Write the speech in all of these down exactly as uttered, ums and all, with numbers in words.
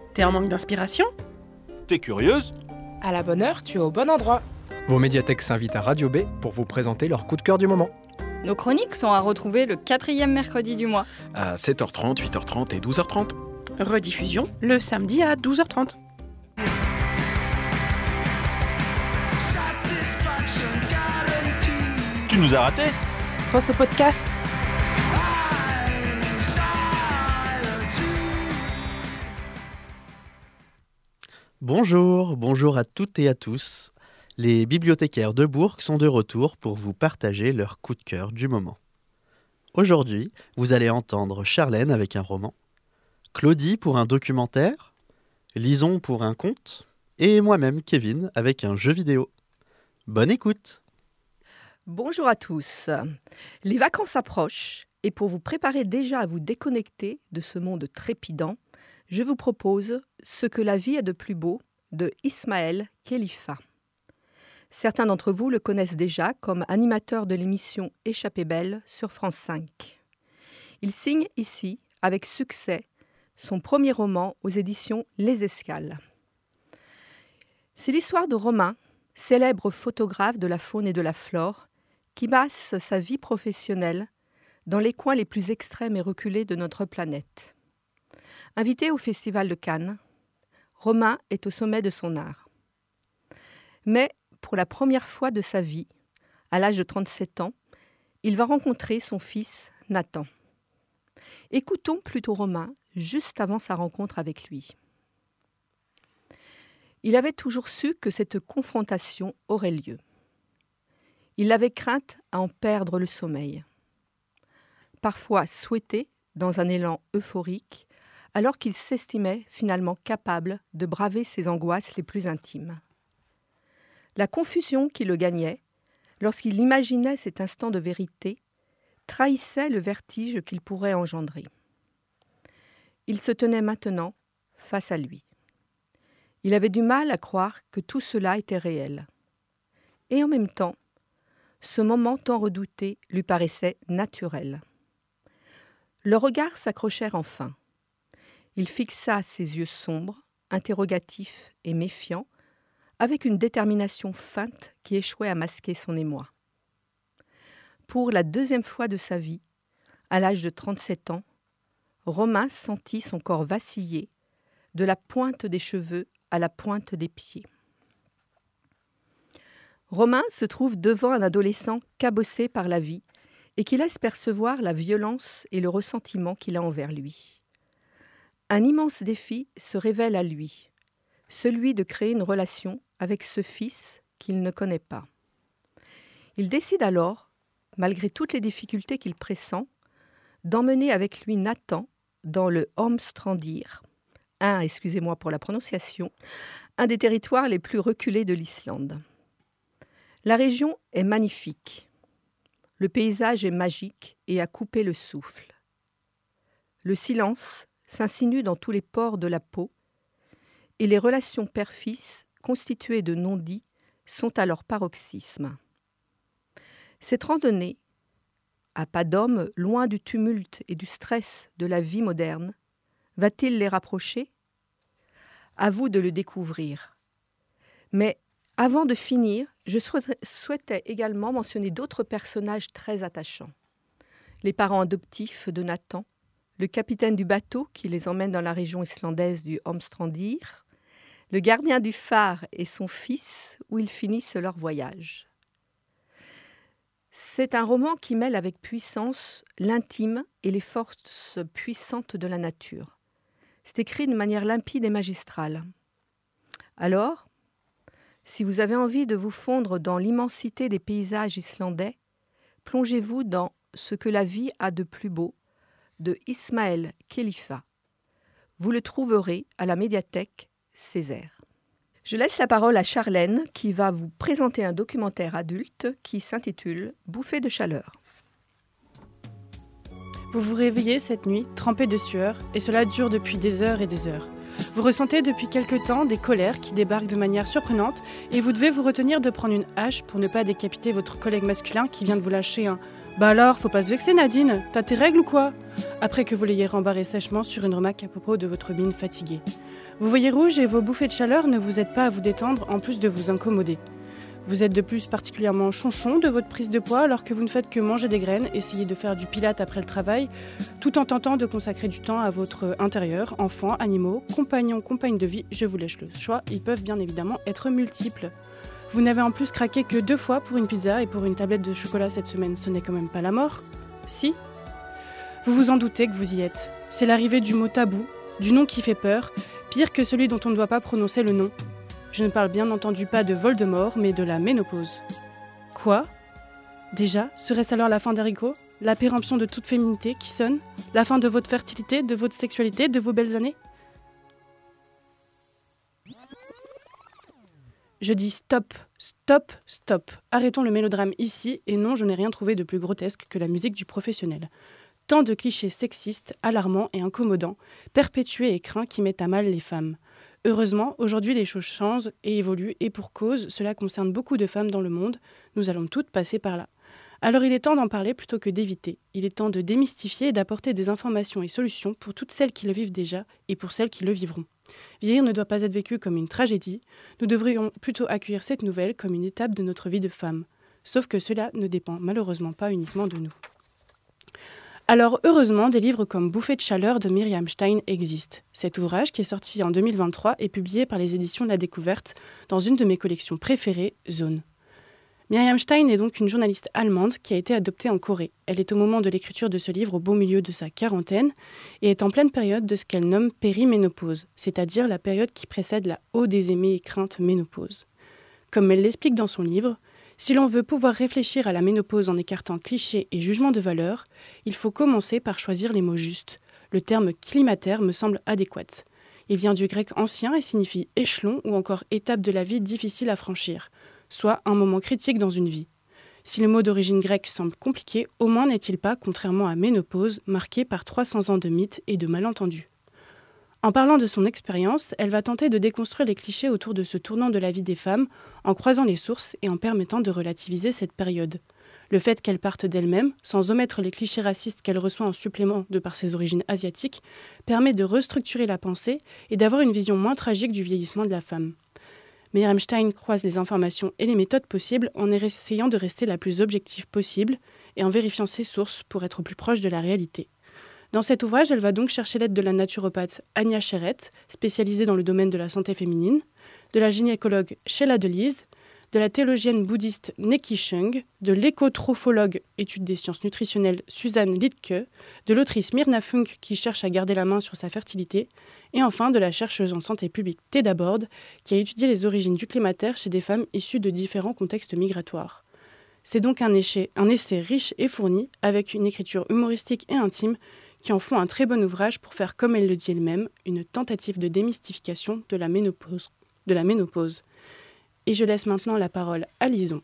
T'es en manque d'inspiration? T'es curieuse? À la bonne heure, tu es au bon endroit. Vos médiathèques s'invitent à Radio B pour vous présenter leur coup de cœur du moment. Nos chroniques sont à retrouver le quatrième mercredi du mois. À sept heures trente, huit heures trente et douze heures trente. Rediffusion le samedi à douze heures trente. Tu nous as ratés? Pour ce podcast. Bonjour, bonjour à toutes et à tous. Les bibliothécaires de Bourg sont de retour pour vous partager leur coup de cœur du moment. Aujourd'hui, vous allez entendre Charlène avec un roman, Claudie pour un documentaire, Lison pour un conte, et moi-même, Kevin, avec un jeu vidéo. Bonne écoute! Bonjour à tous. Les vacances approchent et pour vous préparer déjà à vous déconnecter de ce monde trépidant, je vous propose Ce que la vie a de plus beau de Ismaël Khelifa. Certains d'entre vous le connaissent déjà comme animateur de l'émission Échappée belle sur France cinq. Il signe ici, avec succès, son premier roman aux éditions Les Escales. C'est l'histoire de Romain, célèbre photographe de la faune et de la flore, qui passe sa vie professionnelle dans les coins les plus extrêmes et reculés de notre planète. Invité au Festival de Cannes, Romain est au sommet de son art. Mais pour la première fois de sa vie, à l'âge de trente-sept ans, il va rencontrer son fils Nathan. Écoutons plutôt Romain juste avant sa rencontre avec lui. Il avait toujours su que cette confrontation aurait lieu. Il avait crainte à en perdre le sommeil. Parfois souhaité, dans un élan euphorique, alors qu'il s'estimait finalement capable de braver ses angoisses les plus intimes. La confusion qui le gagnait, lorsqu'il imaginait cet instant de vérité, trahissait le vertige qu'il pourrait engendrer. Il se tenait maintenant face à lui. Il avait du mal à croire que tout cela était réel. Et en même temps, ce moment tant redouté lui paraissait naturel. Leurs regards s'accrochèrent enfin. Il fixa ses yeux sombres, interrogatifs et méfiants, avec une détermination feinte qui échouait à masquer son émoi. Pour la deuxième fois de sa vie, à l'âge de trente-sept ans, Romain sentit son corps vaciller, de la pointe des cheveux à la pointe des pieds. Romain se trouve devant un adolescent cabossé par la vie et qui laisse percevoir la violence et le ressentiment qu'il a envers lui. Un immense défi se révèle à lui, celui de créer une relation avec ce fils qu'il ne connaît pas. Il décide alors, malgré toutes les difficultés qu'il pressent, d'emmener avec lui Nathan dans le Ormstrandir, un, excusez-moi pour la prononciation, un des territoires les plus reculés de l'Islande. La région est magnifique. Le paysage est magique et à couper le souffle. Le silence s'insinue dans tous les pores de la peau et les relations père-fils, constituées de non-dits, sont à leur paroxysme. Cette randonnée, à pas d'homme, loin du tumulte et du stress de la vie moderne, va-t-il les rapprocher? À vous de le découvrir. Mais avant de finir, je souhaitais également mentionner d'autres personnages très attachants. Les parents adoptifs de Nathan, le capitaine du bateau qui les emmène dans la région islandaise du Ormstrandir, le gardien du phare et son fils où ils finissent leur voyage. C'est un roman qui mêle avec puissance l'intime et les forces puissantes de la nature. C'est écrit de manière limpide et magistrale. Alors, si vous avez envie de vous fondre dans l'immensité des paysages islandais, plongez-vous dans Ce que la vie a de plus beau de Ismaël Khelifa. Vous le trouverez à la médiathèque Césaire. Je laisse la parole à Charlène qui va vous présenter un documentaire adulte qui s'intitule « Bouffée de chaleur ». Vous vous réveillez cette nuit, trempé de sueur, et cela dure depuis des heures et des heures. Vous ressentez depuis quelque temps des colères qui débarquent de manière surprenante et vous devez vous retenir de prendre une hache pour ne pas décapiter votre collègue masculin qui vient de vous lâcher un « Bah alors, faut pas se vexer Nadine, t'as tes règles ou quoi ?» après que vous l'ayez rembarré sèchement sur une remarque à propos de votre mine fatiguée. Vous voyez rouge et vos bouffées de chaleur ne vous aident pas à vous détendre en plus de vous incommoder. Vous êtes de plus particulièrement chonchon de votre prise de poids alors que vous ne faites que manger des graines, essayer de faire du pilate après le travail, tout en tentant de consacrer du temps à votre intérieur, enfants, animaux, compagnons, compagnes de vie, je vous laisse le choix, ils peuvent bien évidemment être multiples. Vous n'avez en plus craqué que deux fois pour une pizza et pour une tablette de chocolat cette semaine, ce n'est quand même pas la mort? Si? Vous vous en doutez que vous y êtes. C'est l'arrivée du mot tabou, du nom qui fait peur, pire que celui dont on ne doit pas prononcer le nom. Je ne parle bien entendu pas de Voldemort, mais de la ménopause. Quoi? Déjà, serait-ce alors la fin d'Haricot? La péremption de toute féminité qui sonne? La fin de votre fertilité, de votre sexualité, de vos belles années? Je dis stop, stop, stop. Arrêtons le mélodrame ici, et non, je n'ai rien trouvé de plus grotesque que la musique du professionnel. Tant de clichés sexistes, alarmants et incommodants, perpétués et craints qui mettent à mal les femmes. Heureusement, aujourd'hui les choses changent et évoluent, et pour cause, cela concerne beaucoup de femmes dans le monde. Nous allons toutes passer par là. Alors il est temps d'en parler plutôt que d'éviter. Il est temps de démystifier et d'apporter des informations et solutions pour toutes celles qui le vivent déjà et pour celles qui le vivront. Vieillir ne doit pas être vécu comme une tragédie. Nous devrions plutôt accueillir cette nouvelle comme une étape de notre vie de femme. Sauf que cela ne dépend malheureusement pas uniquement de nous. Alors, heureusement, des livres comme Bouffées de chaleur de Miriam Stein existent. Cet ouvrage, qui est sorti en deux mille vingt-trois, est publié par les éditions de la Découverte dans une de mes collections préférées, Zone. Miriam Stein est donc une journaliste allemande qui a été adoptée en Corée. Elle est au moment de l'écriture de ce livre au beau milieu de sa quarantaine et est en pleine période de ce qu'elle nomme périménopause, c'est-à-dire la période qui précède la haut des aimés et crainte ménopause. Comme elle l'explique dans son livre, si l'on veut pouvoir réfléchir à la ménopause en écartant clichés et jugements de valeur, il faut commencer par choisir les mots justes. Le terme climatéraire me semble adéquat. Il vient du grec ancien et signifie échelon ou encore étape de la vie difficile à franchir, soit un moment critique dans une vie. Si le mot d'origine grecque semble compliqué, au moins n'est-il pas, contrairement à ménopause, marqué par trois cents ans de mythes et de malentendus. En parlant de son expérience, elle va tenter de déconstruire les clichés autour de ce tournant de la vie des femmes en croisant les sources et en permettant de relativiser cette période. Le fait qu'elle parte d'elle-même, sans omettre les clichés racistes qu'elle reçoit en supplément de par ses origines asiatiques, permet de restructurer la pensée et d'avoir une vision moins tragique du vieillissement de la femme. Miriam Stein croise les informations et les méthodes possibles en essayant de rester la plus objective possible et en vérifiant ses sources pour être au plus proche de la réalité. Dans cet ouvrage, elle va donc chercher l'aide de la naturopathe Anya Cheret, spécialisée dans le domaine de la santé féminine, de la gynécologue Sheila Delise, de la théologienne bouddhiste Neki Chung, de l'écotrophologue étude des sciences nutritionnelles Suzanne Littke, de l'autrice Myrna Funk qui cherche à garder la main sur sa fertilité, et enfin de la chercheuse en santé publique Theda Borde qui a étudié les origines du climatéraire chez des femmes issues de différents contextes migratoires. C'est donc un essai, un essai riche et fourni, avec une écriture humoristique et intime, qui en font un très bon ouvrage pour faire, comme elle le dit elle-même, une tentative de démystification de la ménopause. De la ménopause. Et je laisse maintenant la parole à Lison.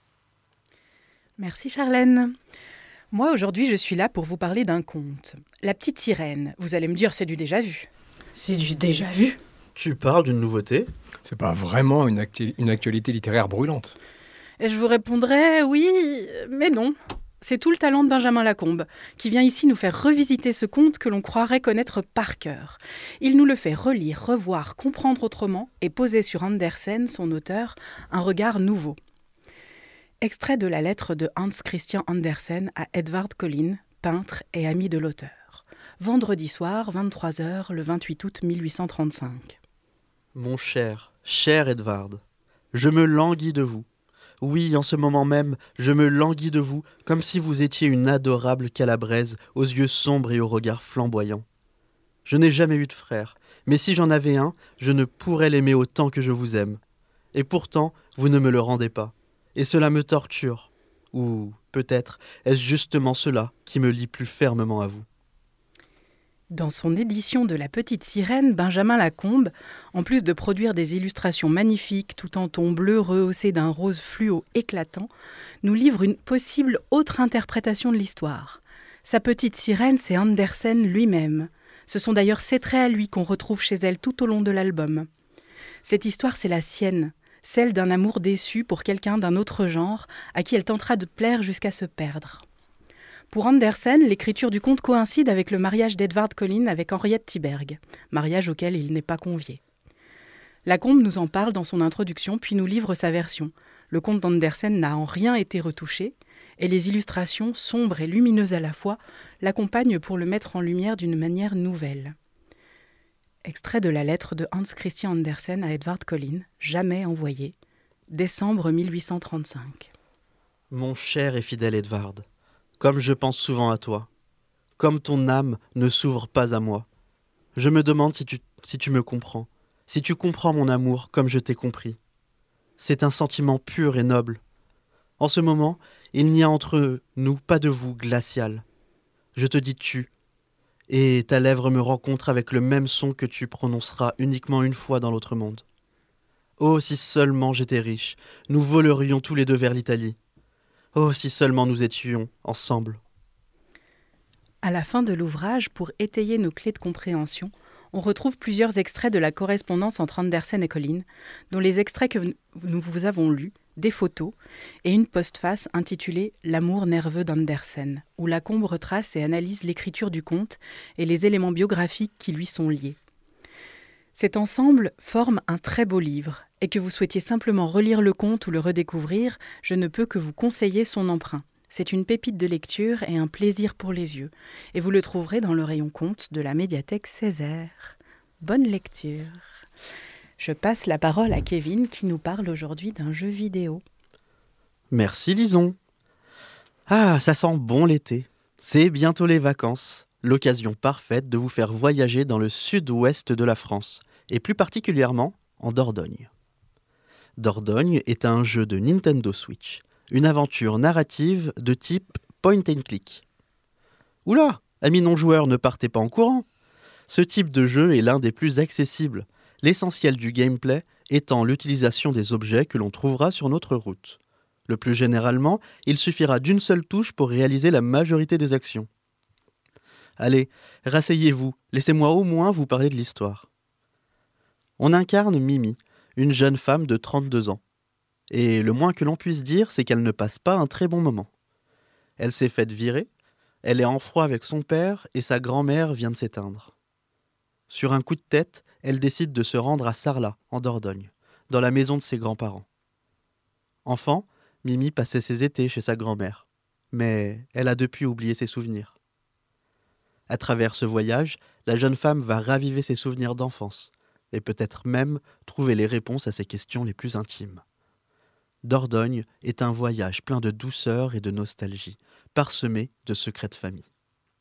Merci Charlène. Moi aujourd'hui je suis là pour vous parler d'un conte. La petite sirène. Vous allez me dire c'est du déjà vu. C'est du déjà vu? Tu parles d'une nouveauté? C'est pas vraiment une, actu- une actualité littéraire brûlante. Et je vous répondrai oui, mais non. C'est tout le talent de Benjamin Lacombe, qui vient ici nous faire revisiter ce conte que l'on croirait connaître par cœur. Il nous le fait relire, revoir, comprendre autrement et poser sur Andersen, son auteur, un regard nouveau. Extrait de la lettre de Hans Christian Andersen à Edvard Collin, peintre et ami de l'auteur. Vendredi soir, vingt-trois heures, le vingt-huit août mille huit cent trente-cinq. Mon cher, cher Edvard, je me languis de vous. Oui, en ce moment même, je me languis de vous, comme si vous étiez une adorable calabraise, aux yeux sombres et au regard flamboyant. Je n'ai jamais eu de frère, mais si j'en avais un, je ne pourrais l'aimer autant que je vous aime. Et pourtant, vous ne me le rendez pas. Et cela me torture. Ou, peut-être, est-ce justement cela qui me lie plus fermement à vous. Dans son édition de La Petite Sirène, Benjamin Lacombe, en plus de produire des illustrations magnifiques tout en ton bleu rehaussé d'un rose fluo éclatant, nous livre une possible autre interprétation de l'histoire. Sa Petite Sirène, c'est Andersen lui-même. Ce sont d'ailleurs ses traits à lui qu'on retrouve chez elle tout au long de l'album. Cette histoire, c'est la sienne, celle d'un amour déçu pour quelqu'un d'un autre genre, à qui elle tentera de plaire jusqu'à se perdre. Pour Andersen, l'écriture du conte coïncide avec le mariage d'Edvard Collins avec Henriette Tiberg, mariage auquel il n'est pas convié. Lacombe nous en parle dans son introduction, puis nous livre sa version. Le conte d'Andersen n'a en rien été retouché, et les illustrations, sombres et lumineuses à la fois, l'accompagnent pour le mettre en lumière d'une manière nouvelle. Extrait de la lettre de Hans Christian Andersen à Edvard Collins, jamais envoyée, décembre mille huit cent trente-cinq. Mon cher et fidèle Edvard, comme je pense souvent à toi, comme ton âme ne s'ouvre pas à moi, je me demande si tu, si tu me comprends, si tu comprends mon amour comme je t'ai compris. C'est un sentiment pur et noble. En ce moment, il n'y a entre nous pas de vous glacial. Je te dis tu, et ta lèvre me rencontre avec le même son que tu prononceras uniquement une fois dans l'autre monde. Oh, si seulement j'étais riche, nous volerions tous les deux vers l'Italie. Oh, si seulement nous étions ensemble. À la fin de l'ouvrage, pour étayer nos clés de compréhension, on retrouve plusieurs extraits de la correspondance entre Andersen et Collins, dont les extraits que nous vous avons lus, des photos et une postface intitulée « L'amour nerveux d'Andersen », où Lacombe retrace et analyse l'écriture du conte et les éléments biographiques qui lui sont liés. Cet ensemble forme un très beau livre, et que vous souhaitiez simplement relire le conte ou le redécouvrir, je ne peux que vous conseiller son emprunt. C'est une pépite de lecture et un plaisir pour les yeux, et vous le trouverez dans le rayon conte de la médiathèque Césaire. Bonne lecture. Je passe la parole à Kevin qui nous parle aujourd'hui d'un jeu vidéo. Merci Lison. Ah, ça sent bon l'été. C'est bientôt les vacances. L'occasion parfaite de vous faire voyager dans le sud-ouest de la France, et plus particulièrement en Dordogne. Dordogne est un jeu de Nintendo Switch, une aventure narrative de type point and click. Oula, amis non-joueurs, ne partez pas en courant. Ce type de jeu est l'un des plus accessibles, l'essentiel du gameplay étant l'utilisation des objets que l'on trouvera sur notre route. Le plus généralement, il suffira d'une seule touche pour réaliser la majorité des actions. Allez, rasseyez-vous, laissez-moi au moins vous parler de l'histoire. On incarne Mimi, une jeune femme de trente-deux ans. Et le moins que l'on puisse dire, c'est qu'elle ne passe pas un très bon moment. Elle s'est faite virer, elle est en froid avec son père et sa grand-mère vient de s'éteindre. Sur un coup de tête, elle décide de se rendre à Sarlat, en Dordogne, dans la maison de ses grands-parents. Enfant, Mimi passait ses étés chez sa grand-mère, mais elle a depuis oublié ses souvenirs. À travers ce voyage, la jeune femme va raviver ses souvenirs d'enfance, et peut-être même trouver les réponses à ses questions les plus intimes. Dordogne est un voyage plein de douceur et de nostalgie, parsemé de secrets de famille.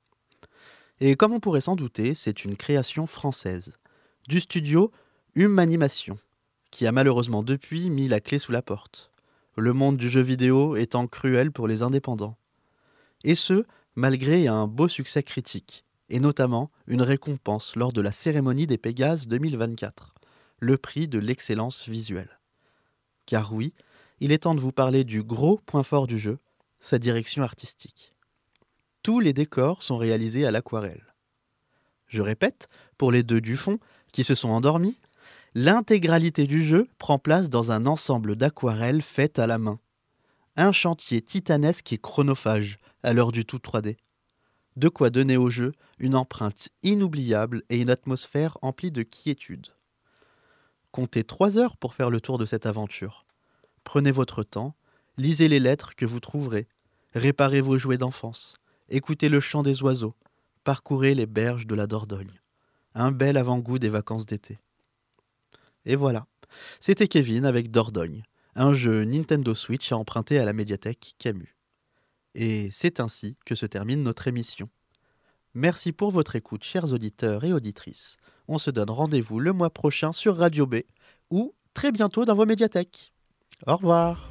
Et comme on pourrait s'en douter, c'est une création française, du studio Humanimation, qui a malheureusement depuis mis la clé sous la porte, le monde du jeu vidéo étant cruel pour les indépendants. Et ce, malgré un beau succès critique, et notamment une récompense lors de la cérémonie des Pégases deux mille vingt-quatre, le prix de l'excellence visuelle. Car oui, il est temps de vous parler du gros point fort du jeu, sa direction artistique. Tous les décors sont réalisés à l'aquarelle. Je répète, pour les deux du fond, qui se sont endormis, l'intégralité du jeu prend place dans un ensemble d'aquarelles faites à la main. Un chantier titanesque et chronophage à l'heure du tout trois D. De quoi donner au jeu une empreinte inoubliable et une atmosphère emplie de quiétude. Comptez trois heures pour faire le tour de cette aventure. Prenez votre temps, lisez les lettres que vous trouverez, réparez vos jouets d'enfance, écoutez le chant des oiseaux, parcourez les berges de la Dordogne. Un bel avant-goût des vacances d'été. Et voilà, c'était Kevin avec Dordogne, un jeu Nintendo Switch à emprunter à la médiathèque Camus. Et c'est ainsi que se termine notre émission. Merci pour votre écoute, chers auditeurs et auditrices. On se donne rendez-vous le mois prochain sur Radio B ou très bientôt dans vos médiathèques. Au revoir.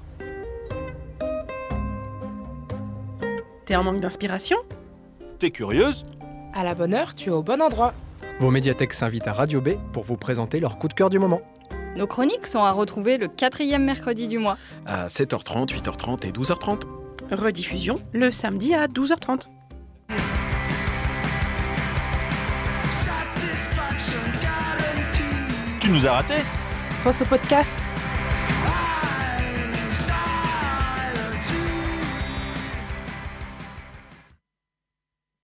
T'es en manque d'inspiration ? T'es curieuse ? À la bonne heure, tu es au bon endroit. Vos médiathèques s'invitent à Radio B pour vous présenter leur coup de cœur du moment. Nos chroniques sont à retrouver le quatrième mercredi du mois. À sept heures trente, huit heures trente et douze heures trente. Rediffusion le samedi à douze heures trente. Tu nous as ratés ? Pense au podcast.